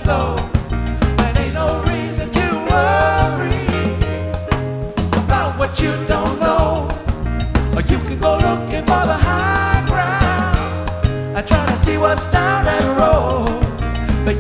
slow. And ain't no reason to worry about what you don't know. Or you can go looking for the